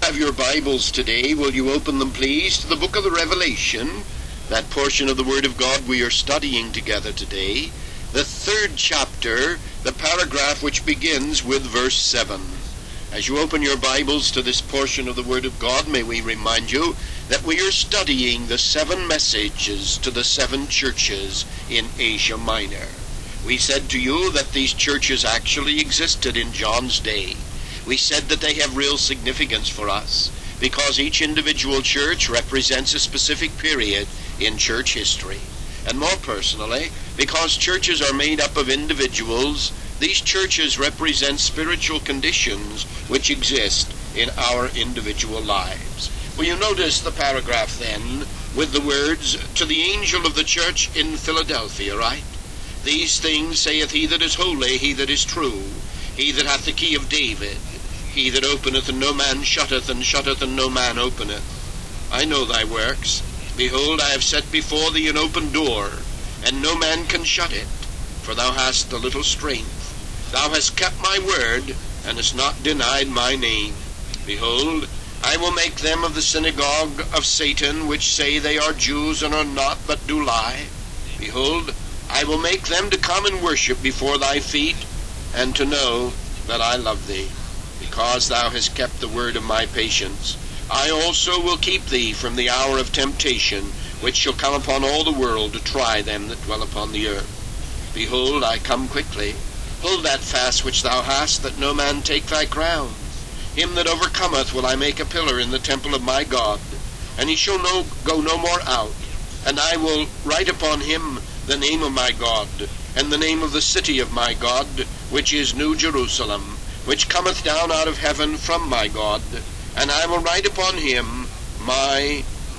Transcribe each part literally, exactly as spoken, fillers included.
have your Bibles today, will you open them, please, to the book of the Revelation, that portion of the Word of God we are studying together today, the third chapter, the paragraph which begins with verse seven. As you open your Bibles to this portion of the Word of God, may we remind you that we are studying the seven messages to the seven churches in Asia Minor. We said to you that these churches actually existed in John's day. We said that they have real significance for us because each individual church represents a specific period in church history. And more personally, because churches are made up of individuals, these churches represent spiritual conditions which exist in our individual lives. Will you notice the paragraph then with the words, "To the angel of the church in Philadelphia," right? "These things saith he that is holy, he that is true, he that hath the key of David, he that openeth and no man shutteth, and shutteth and no man openeth. I know thy works. Behold, I have set before thee an open door, and no man can shut it. For thou hast a little strength. Thou hast kept my word, and hast not denied my name. Behold, I will make them of the synagogue of Satan, which say they are Jews and are not, but do lie. Behold, I will make them to come and worship before thy feet, and to know that I love thee. Because thou hast kept the word of my patience, I also will keep thee from the hour of temptation, which shall come upon all the world to try them that dwell upon the earth. Behold, I come quickly. Hold that fast which thou hast, that no man take thy crown. Him that overcometh will I make a pillar in the temple of my God, and he shall no, go no more out. And I will write upon him the name of my God, and the name of the city of my God, which is New Jerusalem, which cometh down out of heaven from my God, and I will write upon him my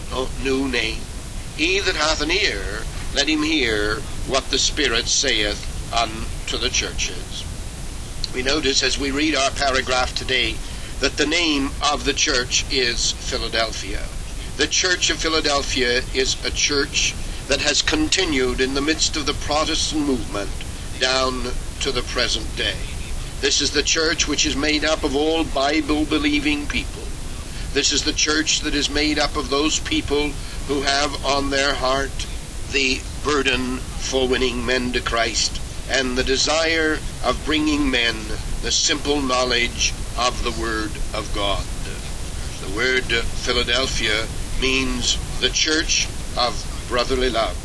new name. He that hath an ear, let him hear what the Spirit saith unto the churches." We notice as we read our paragraph today that the name of the church is Philadelphia. The Church of Philadelphia is a church that has continued in the midst of the Protestant movement down to the present day. This is the church which is made up of all Bible-believing people. This is the church that is made up of those people who have on their heart the burden for winning men to Christ and the desire of bringing men the simple knowledge of the Word of God. The word Philadelphia means the church of brotherly love.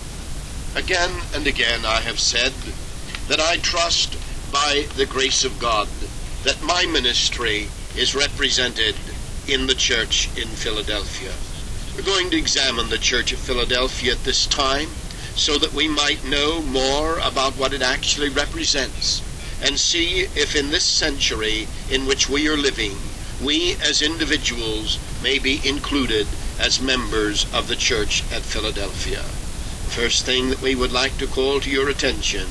Again and again I have said that I trust by the grace of God that my ministry is represented in the church in Philadelphia. We're going to examine the church of Philadelphia at this time so that we might know more about what it actually represents and see if in this century in which we are living, we as individuals may be included as members of the church at Philadelphia. The first thing that we would like to call to your attention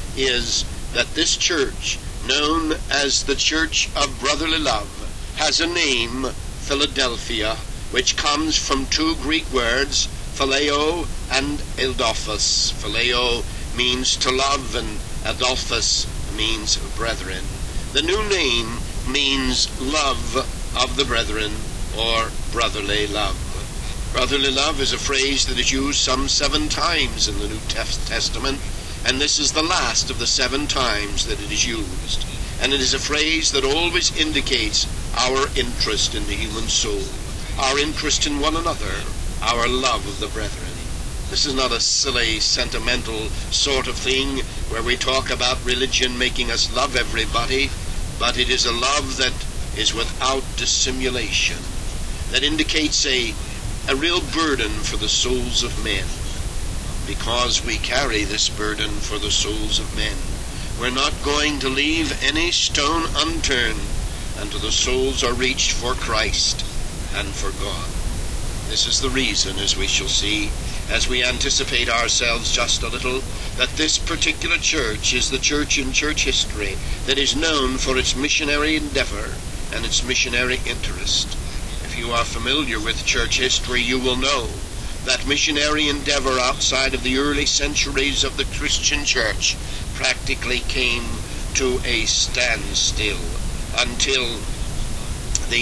is that this church, known as the Church of Brotherly Love, has a name, Philadelphia, which comes from two Greek words, phileo and adelphos. Phileo means to love, and adelphos means brethren. The new name means love of the brethren, or brotherly love. Brotherly love is a phrase that is used some seven times in the New Testament, and this is the last of the seven times that it is used. And it is a phrase that always indicates our interest in the human soul, our interest in one another, our love of the brethren. This is not a silly, sentimental sort of thing where we talk about religion making us love everybody, but it is a love that is without dissimulation, that indicates a, a real burden for the souls of men. Because we carry this burden for the souls of men, we're not going to leave any stone unturned until the souls are reached for Christ and for God. This is the reason, as we shall see, as we anticipate ourselves just a little, that this particular church is the church in church history that is known for its missionary endeavor and its missionary interest. If you are familiar with church history, you will know that missionary endeavor outside of the early centuries of the Christian church practically came to a standstill until the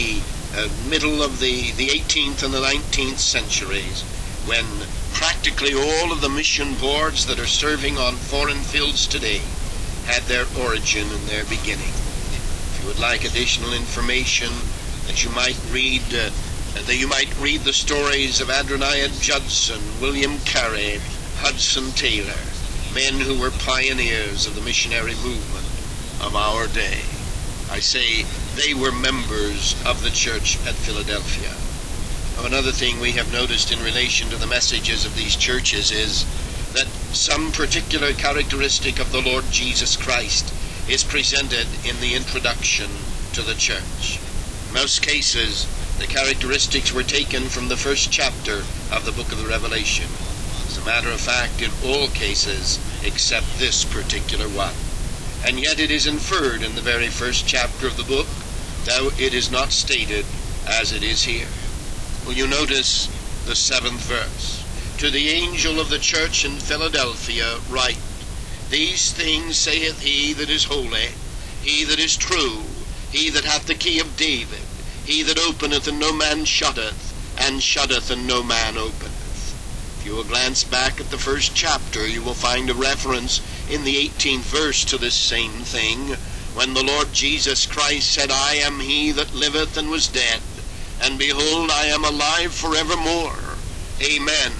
uh, middle of the, the eighteenth and the nineteenth centuries, when practically all of the mission boards that are serving on foreign fields today had their origin and their beginning. If you would like additional information, that you might read uh, that you might read the stories of Adoniram Judson, William Carey, Hudson Taylor, men who were pioneers of the missionary movement of our day. I say they were members of the church at Philadelphia. Now, another thing we have noticed in relation to the messages of these churches is that some particular characteristic of the Lord Jesus Christ is presented in the introduction to the church. In most cases, the characteristics were taken from the first chapter of the book of the Revelation. As a matter of fact, in all cases except this particular one. And yet it is inferred in the very first chapter of the book, though it is not stated as it is here. Will you notice the seventh verse? To the angel of the church in Philadelphia write, These things saith he that is holy, he that is true, he that hath the key of David, he that openeth and no man shutteth, and shutteth and no man openeth. If you will glance back at the first chapter, you will find a reference in the eighteenth verse to this same thing, when the Lord Jesus Christ said, I am he that liveth and was dead, and behold, I am alive forevermore. Amen.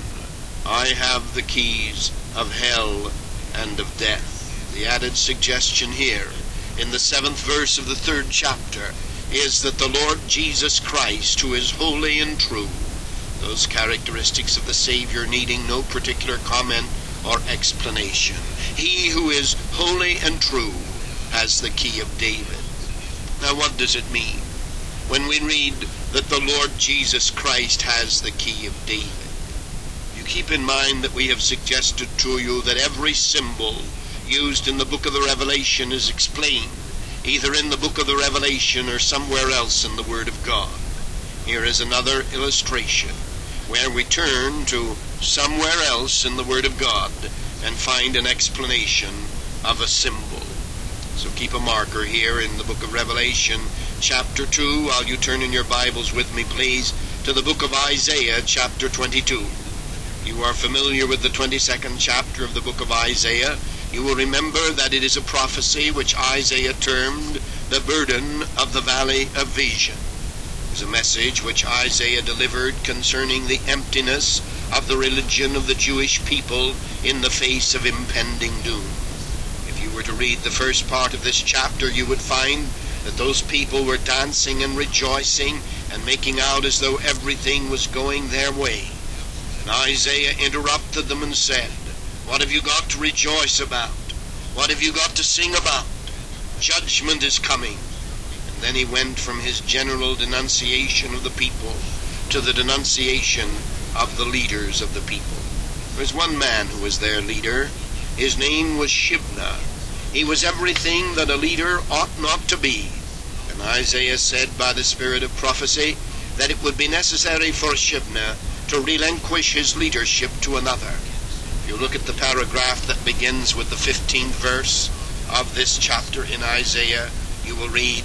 I have the keys of hell and of death. The added suggestion here in the seventh verse of the third chapter is that the Lord Jesus Christ, who is holy and true, those characteristics of the Savior needing no particular comment or explanation. He who is holy and true has the key of David. Now what does it mean when we read that the Lord Jesus Christ has the key of David? You keep in mind that we have suggested to you that every symbol used in the book of the Revelation is explained either in the book of the Revelation or somewhere else in the Word of God. Here is another illustration where we turn to somewhere else in the Word of God and find an explanation of a symbol. So keep a marker here in the book of Revelation, chapter two, while you turn in your Bibles with me, please, to the book of Isaiah, chapter twenty-two. You are familiar with the twenty-second chapter of the book of Isaiah. You will remember that it is a prophecy which Isaiah termed the burden of the valley of vision. It was a message which Isaiah delivered concerning the emptiness of the religion of the Jewish people in the face of impending doom. If you were to read the first part of this chapter, you would find that those people were dancing and rejoicing and making out as though everything was going their way. And Isaiah interrupted them and said, What have you got to rejoice about? What have you got to sing about? Judgment is coming. And then he went from his general denunciation of the people to the denunciation of the leaders of the people. There was one man who was their leader. His name was Shebna. He was everything that a leader ought not to be. And Isaiah said by the spirit of prophecy that it would be necessary for Shebna to relinquish his leadership to another. If you look at the paragraph that begins with the fifteenth verse of this chapter in Isaiah, you will read,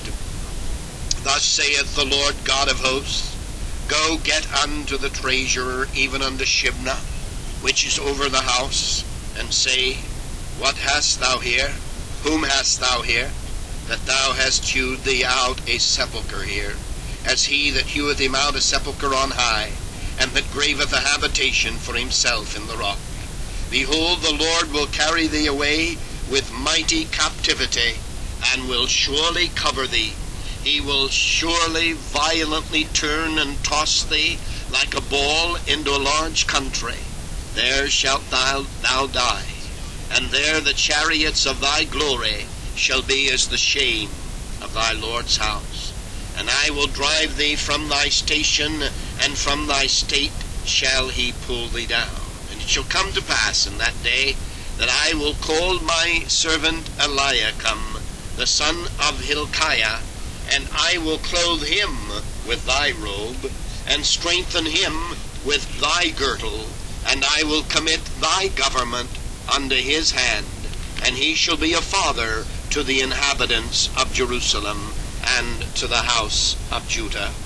Thus saith the Lord God of hosts, Go get unto the treasurer, even unto Shebna, which is over the house, and say, What hast thou here? Whom hast thou here? That thou hast hewed thee out a sepulchre here, as he that heweth him out a sepulchre on high, and that graveth a habitation for himself in the rock. Behold, the Lord will carry thee away with mighty captivity, and will surely cover thee. He will surely violently turn and toss thee like a ball into a large country. There shalt thou, thou die, and there the chariots of thy glory shall be as the shame of thy Lord's house. And I will drive thee from thy station, and from thy state shall he pull thee down. And it shall come to pass in that day that I will call my servant Eliakim, the son of Hilkiah, and I will clothe him with thy robe, and strengthen him with thy girdle, and I will commit thy government unto his hand, and he shall be a father to the inhabitants of Jerusalem and to the house of Judah.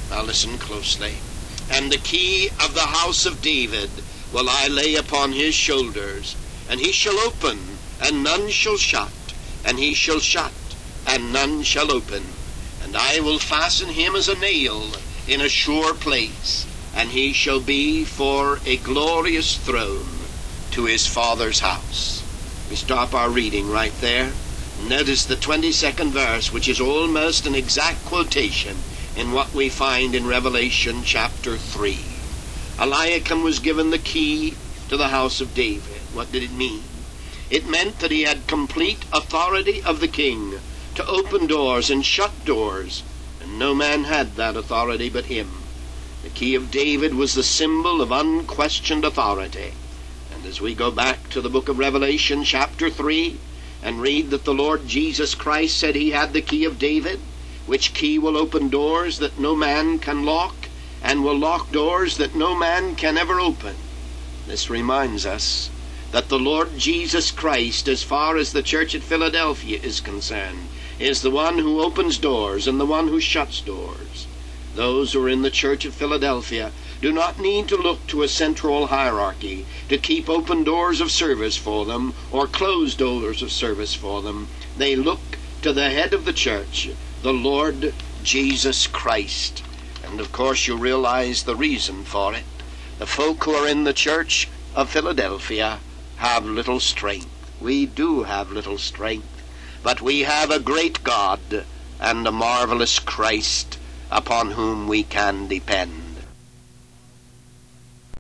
Now listen closely. And the key of the house of David will I lay upon his shoulders, and he shall open, and none shall shut, and he shall shut, and none shall open. And I will fasten him as a nail in a sure place, and he shall be for a glorious throne to his Father's house. We stop our reading right there. Notice the twenty-second verse, which is almost an exact quotation in what we find in Revelation chapter three. Eliakim was given the key to the house of David. What did it mean? It meant that he had complete authority of the king to open doors and shut doors, and no man had that authority but him. The key of David was the symbol of unquestioned authority. And as we go back to the book of Revelation chapter three and read that the Lord Jesus Christ said he had the key of David, which key will open doors that no man can lock, and will lock doors that no man can ever open. This reminds us that the Lord Jesus Christ, as far as the church at Philadelphia is concerned, is the one who opens doors and the one who shuts doors. Those who are in the church of Philadelphia do not need to look to a central hierarchy to keep open doors of service for them or closed doors of service for them. They look to the head of the church, the Lord Jesus Christ. And of course you realize the reason for it. The folk who are in the church of Philadelphia have little strength. We do have little strength, but we have a great God and a marvelous Christ upon whom we can depend.